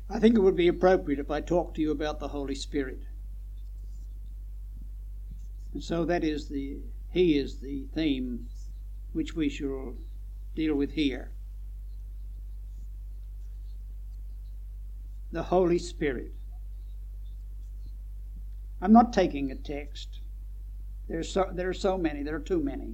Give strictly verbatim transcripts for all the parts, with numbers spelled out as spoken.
I think it would be appropriate if I talk to you about the Holy Spirit. And so that is the, he is the theme which we shall deal with here. The Holy Spirit. I'm not taking a text. There's so, there are so many, there are too many.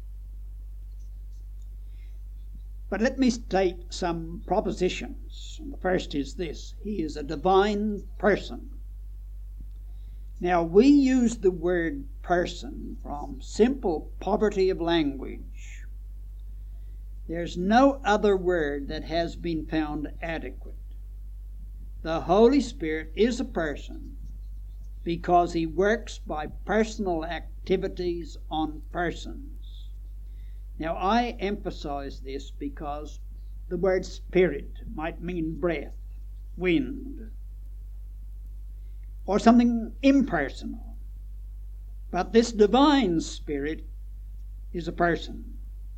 But let me state some propositions. The first is this: he is a divine person. Now, we use the word person from simple poverty of language. There's no other word that has been found adequate. The Holy Spirit is a person because he works by personal activities on persons. Now, I emphasize this because the word spirit might mean breath, wind, or something impersonal. But this divine Spirit is a person.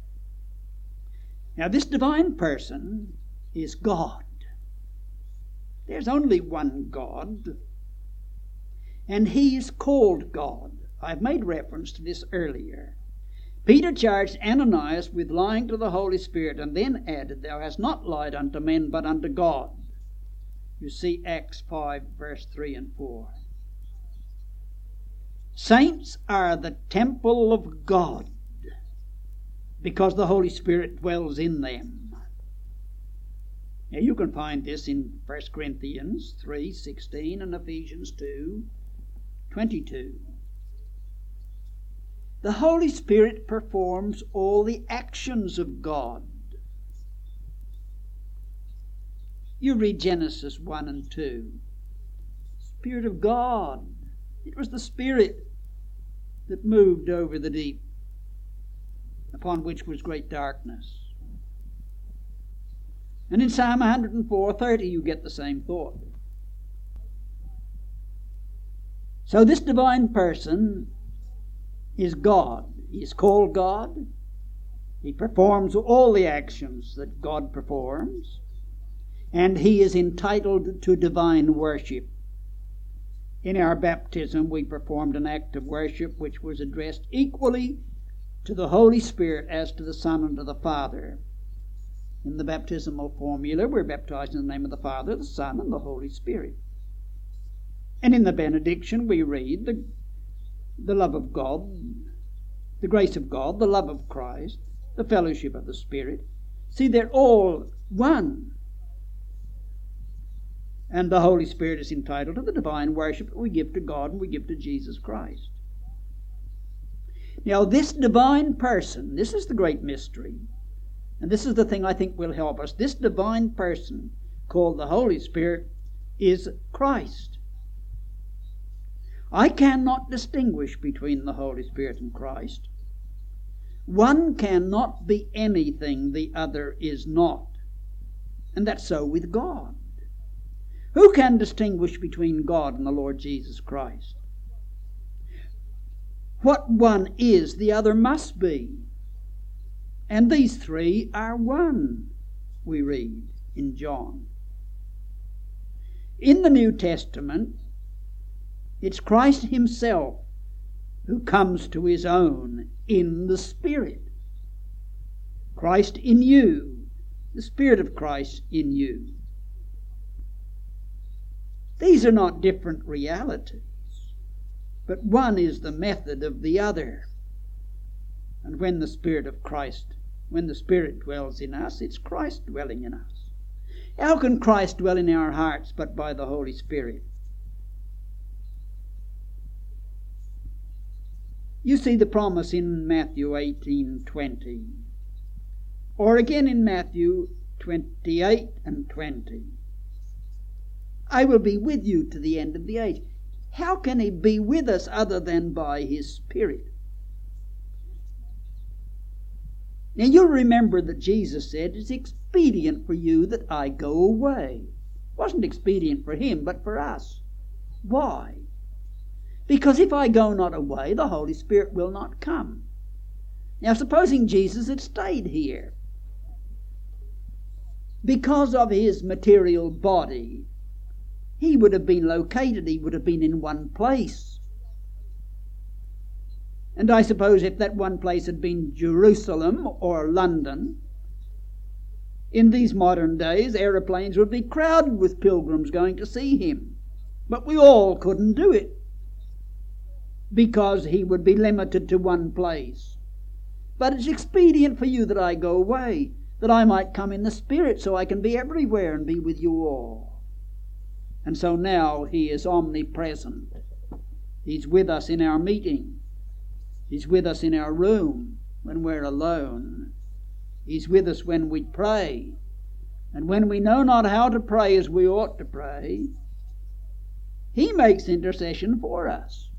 Now, this divine person is God. There's only one God, and he is called God. I've made reference to this earlier. Peter charged Ananias with lying to the Holy Spirit, and then added, "Thou hast not lied unto men, but unto God." You see Acts five, verse three and four. Saints are the temple of God because the Holy Spirit dwells in them. Now you can find this in First Corinthians three sixteen and Ephesians two twenty-two. The Holy Spirit performs all the actions of God. You read Genesis one and two. Spirit of God. It was the Spirit that moved over the deep, upon which was great darkness. And in Psalm one oh four thirty you get the same thought. So this divine person is God. He is called God. He performs all the actions that God performs. And he is entitled to divine worship. In our baptism, we performed an act of worship which was addressed equally to the Holy Spirit as to the Son and to the Father. In the baptismal formula, we're baptized in the name of the Father, the Son, and the Holy Spirit. And in the benediction, we read the, the love of God, the grace of God, the love of Christ, the fellowship of the Spirit. See, they're all one. And the Holy Spirit is entitled to the divine worship that we give to God and we give to Jesus Christ. Now, this divine person, this is the great mystery, and this is the thing I think will help us. This divine person, called the Holy Spirit, is Christ. I cannot distinguish between the Holy Spirit and Christ. One cannot be anything the other is not. And that's so with God. Who can distinguish between God and the Lord Jesus Christ? What one is, the other must be. And these three are one, we read in John. In the New Testament, it's Christ himself who comes to his own in the Spirit. Christ in you, the Spirit of Christ in you. These are not different realities, but one is the method of the other. And when the Spirit of Christ, when the Spirit dwells in us, it's Christ dwelling in us. How can Christ dwell in our hearts but by the Holy Spirit? You see the promise in Matthew eighteen twenty, or again in Matthew twenty-eight and twenty. I will be with you to the end of the age. How can he be with us other than by his Spirit? Now you'll remember that Jesus said, "It's expedient for you that I go away." It wasn't expedient for him, but for us. Why? Because if I go not away, the Holy Spirit will not come. Now supposing Jesus had stayed here, because of his material body, he would have been located, he would have been in one place. And I suppose if that one place had been Jerusalem or London, in these modern days aeroplanes would be crowded with pilgrims going to see him. But we all couldn't do it, because he would be limited to one place. But it's expedient for you that I go away, that I might come in the Spirit, so I can be everywhere and be with you all. And so now he is omnipresent. He's with us in our meeting. He's with us in our room when we're alone. He's with us when we pray. And when we know not how to pray as we ought to pray, he makes intercession for us.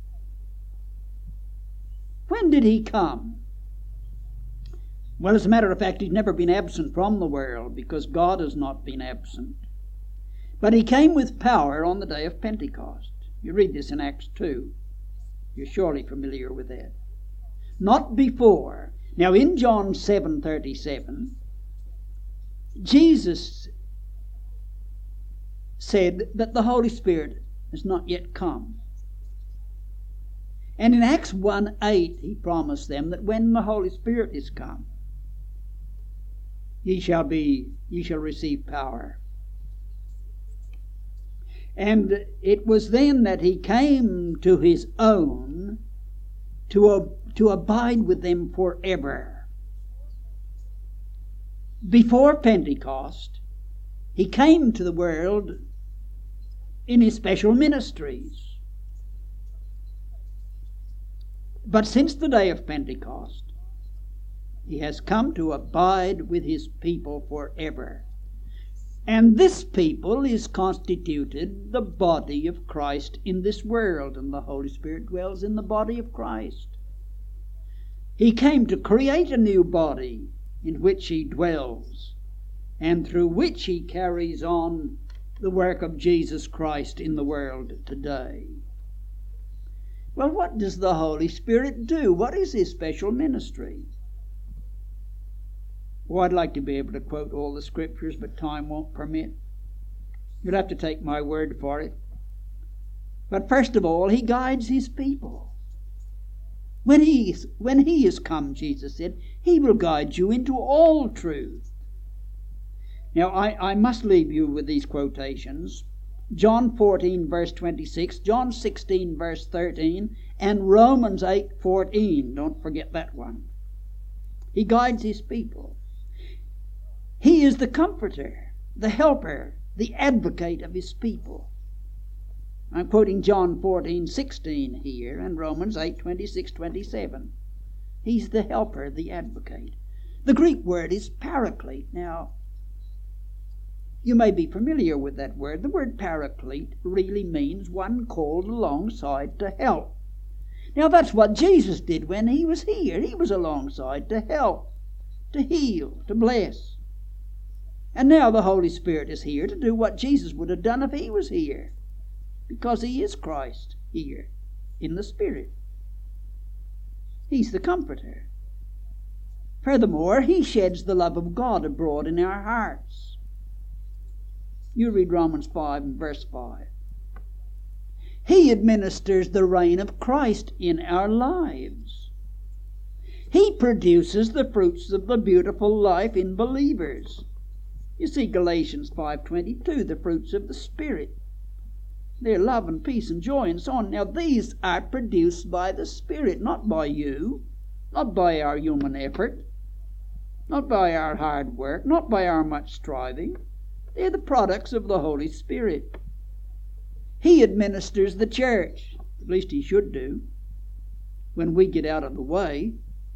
When did he come? Well, as a matter of fact, he's never been absent from the world, because God has not been absent. But he came with power on the day of Pentecost. You read this in Acts two. You're surely familiar with that. Not before. Now in John seven thirty-seven, Jesus said that the Holy Spirit has not yet come. And in Acts one eight he promised them that when the Holy Spirit is come, ye shall be, ye shall receive power. And it was then that he came to his own to, uh, to abide with them forever. Before Pentecost, he came to the world in his special ministries. But since the day of Pentecost, he has come to abide with his people forever. And this people is constituted the body of Christ in this world, and the Holy Spirit dwells in the body of Christ. He came to create a new body in which he dwells, and through which he carries on the work of Jesus Christ in the world today. Well, what does the Holy Spirit do? What is his special ministry? Well, I'd like to be able to quote all the scriptures, but time won't permit. You'll have to take my word for it. But first of all, he guides his people. When he, is, when he is come, Jesus said, he will guide you into all truth. Now, I, I must leave you with these quotations. John fourteen, verse twenty-six, John sixteen, verse thirteen, and Romans eight, fourteen. Don't forget that one. He guides his people. He is the comforter, the helper, the advocate of his people. I'm quoting John fourteen, sixteen here and Romans eight, twenty-six, twenty-seven. He's the helper, the advocate. The Greek word is paraclete. Now, you may be familiar with that word. The word paraclete really means one called alongside to help. Now, that's what Jesus did when he was here. He was alongside to help, to heal, to bless. And now the Holy Spirit is here to do what Jesus would have done if he was here, because he is Christ here in the Spirit. He's the comforter. Furthermore, he sheds the love of God abroad in our hearts. You read Romans five and verse five. He administers the reign of Christ in our lives. He produces the fruits of the beautiful life in believers. You see Galatians five twenty-two, the fruits of the Spirit. They're love and peace and joy and so on. Now these are produced by the Spirit, not by you, not by our human effort, not by our hard work, not by our much striving. They're the products of the Holy Spirit. He administers the church, at least he should do, when we get out of the way.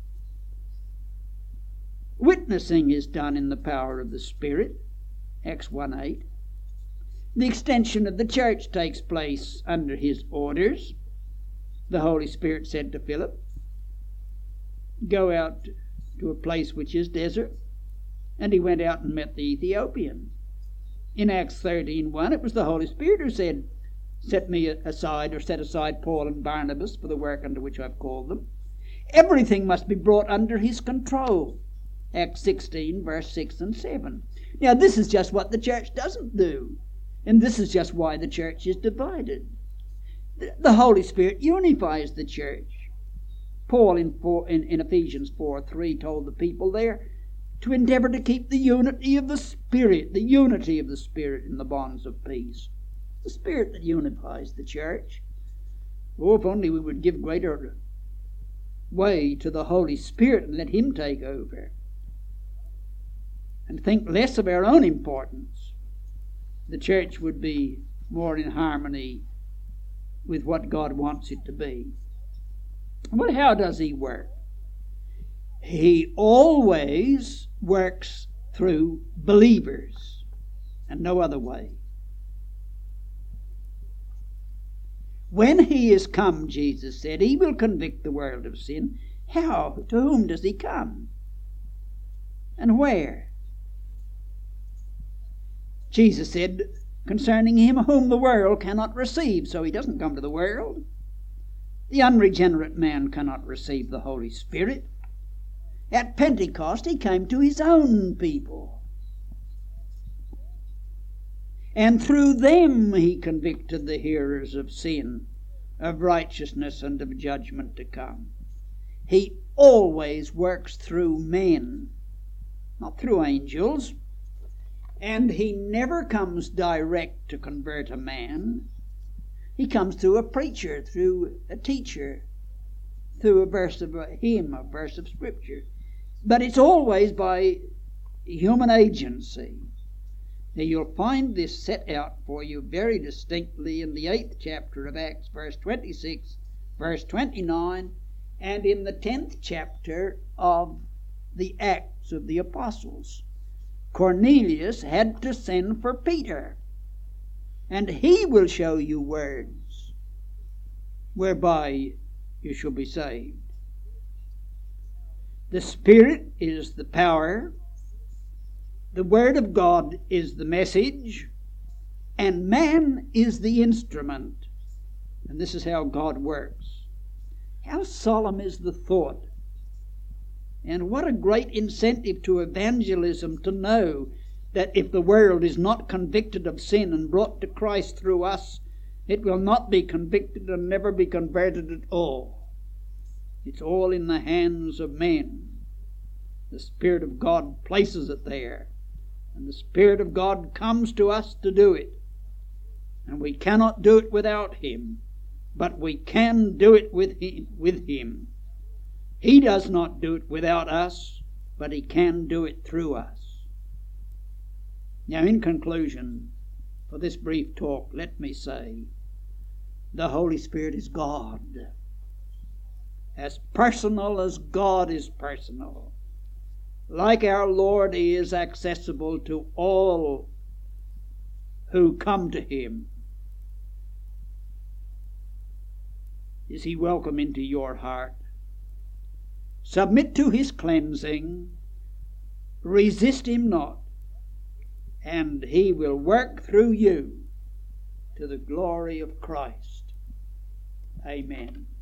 Witnessing is done in the power of the Spirit, Acts one eight. The extension of the church takes place under his orders. The Holy Spirit said to Philip, go out to a place which is desert. And he went out and met the Ethiopian. In Acts thirteen one, it was the Holy Spirit who said, set me aside, or set aside Paul and Barnabas for the work unto which I've called them. Everything must be brought under his control. Acts sixteen, verse six and seven. Now this is just what the church doesn't do. And this is just why the church is divided. The Holy Spirit unifies the church. Paul in, four, in, in Ephesians four three told the people there to endeavor to keep the unity of the Spirit, the unity of the Spirit in the bonds of peace. The Spirit that unifies the church. Oh, if only we would give greater way to the Holy Spirit and let Him take over. And think less of our own importance. The church would be more in harmony with what God wants it to be. But how does He work? He always works through believers and no other way. When He is come, Jesus said, He will convict the world of sin. How? To whom does He come? And where? Jesus said concerning Him whom the world cannot receive. So He doesn't come to the world. The unregenerate man cannot receive the Holy Spirit. At Pentecost He came to His own people. And through them He convicted the hearers of sin, of righteousness, and of judgment to come. He always works through men, not through angels. And He never comes direct to convert a man. He comes through a preacher, through a teacher, through a verse of a hymn, a verse of Scripture. But it's always by human agency. Now you'll find this set out for you very distinctly in the eighth chapter of Acts, verse twenty-six, verse twenty-nine, and in the tenth chapter of the Acts of the Apostles. Cornelius had to send for Peter, and he will show you words whereby you shall be saved. The Spirit is the power, the Word of God is the message, and man is the instrument. And this is how God works. How solemn is the thought, and what a great incentive to evangelism to know that if the world is not convicted of sin and brought to Christ through us, it will not be convicted and never be converted at all. It's all in the hands of men. The Spirit of God places it there, and the Spirit of God comes to us to do it. And we cannot do it without Him, but we can do it with Him. With him. He does not do it without us, but He can do it through us. Now, in conclusion, for this brief talk, let me say, the Holy Spirit is God. As personal as God is personal. Like our Lord, He is accessible to all who come to Him. Is He welcome into your heart? Submit to His cleansing, resist Him not, and He will work through you to the glory of Christ. Amen.